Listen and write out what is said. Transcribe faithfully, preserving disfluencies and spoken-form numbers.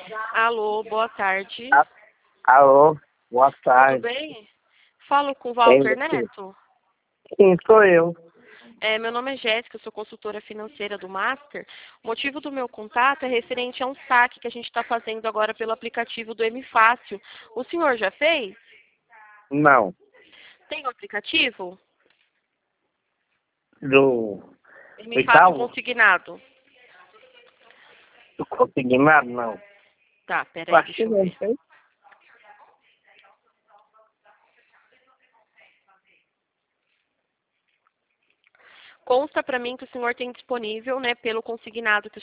Alô, boa tarde. A- Alô, boa Tudo tarde. bem? Falo com o Bem, Walter você? Neto. Sim, sou eu. É, meu nome é Jéssica, eu sou consultora financeira do Master. O motivo do meu contato é referente a um saque que a gente está fazendo agora pelo aplicativo do M Fácil. O senhor já fez? Não, Tem o aplicativo? do, do M Fácil Itaú? consignado. Do Consignado, não. Tá, Eu peraí, acho que deixa eu não ver. tem. Consta para mim que o senhor tem disponível, né, pelo consignado que